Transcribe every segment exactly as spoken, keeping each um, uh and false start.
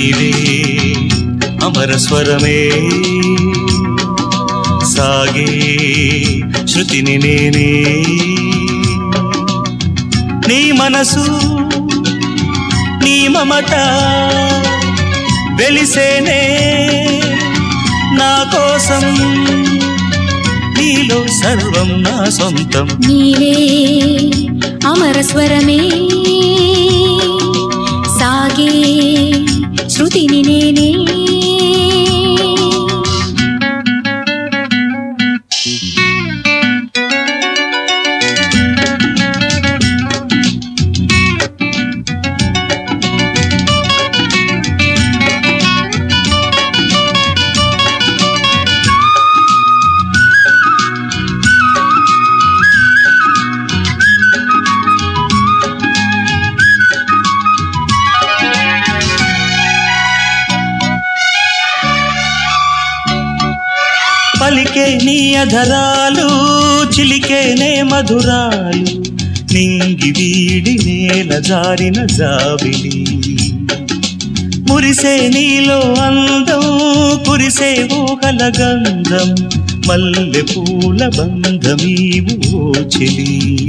నీవే అమర స్వరమే సాగే శృతిని నేనే నీ మనసు నీ మమత వెలిసేనే నా కోసం నీలో సర్వం నా సొంతం నీవే అమర స్వరమే సాగే శృతిని నేనే పలికే నీ అధరాలు చిలికేనే మధురాలు నింగి వీడి నేల జారిన జాబిలి మురిసే నీలో అందం కురిసే ఊహల గంధం మల్లె పూల బంధమీవు చెలి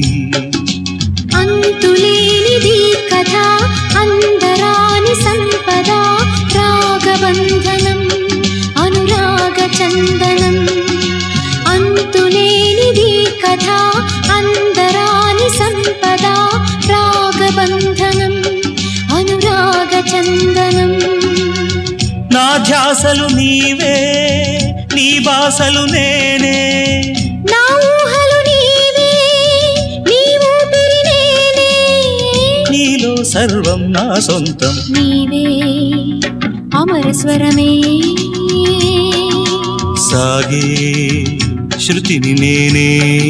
అంతులేనిది కథ అందరాని సంపద రాగబంధనం అనురాగ చందనం అంతులేనిది కథ అందరాని సంపద రాగబంధనం అనురాగ చందనం నా ధ్యాసలు నీవే నీ బాసలు నేనే నా ఊహలు నీవే నీ ఊపిరి నేనే నీలో సర్వం నా సొంతం నీవే అమర స్వరమే సాగే శృతిని నేనే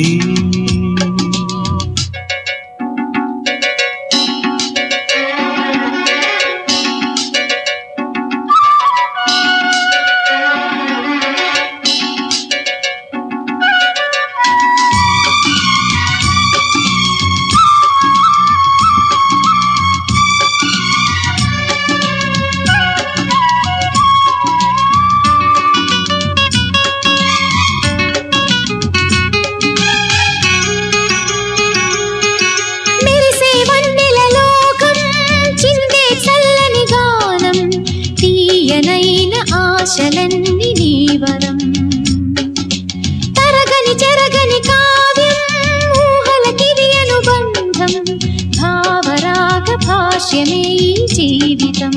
ఆశలన్నీ నీవరం తరగని చెరగని కావ్యం ఊహలకిది అనుబంధం భావరాగ భాష్యమే జీవితం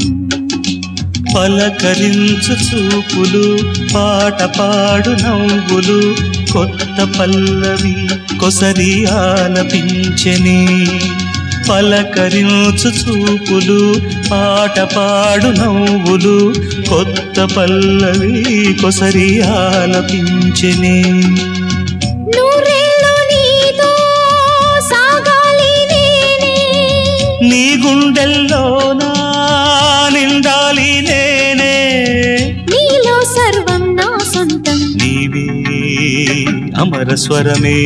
పలకరించు చూపులు పాట పాడు నవ్వులు కొత్త పల్లవి కొసరి ఆలపించెని పలకరించు చూపులు పాట పాడు నవ్వులు కొత్త పల్లవి కొసరి ఆలపించెని నూరేళ్ళు నీతో సాగాలి నేనే నీ గుండెల్లోనా నిండాలి నేనే నీలో సర్వం నా సొంతం నీవే అమర స్వరమే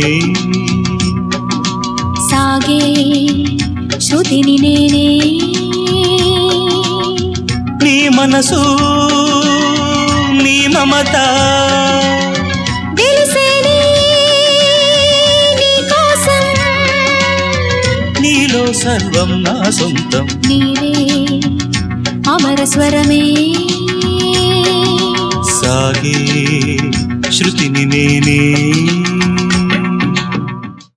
సాగే శృతిని నేనే నీ మనసు నీ మమత వెలిసేనే నీ కోసం నీలో సర్వం నా సొంతం నీవే అమర స్వరమే సాగే శృతిని నేనే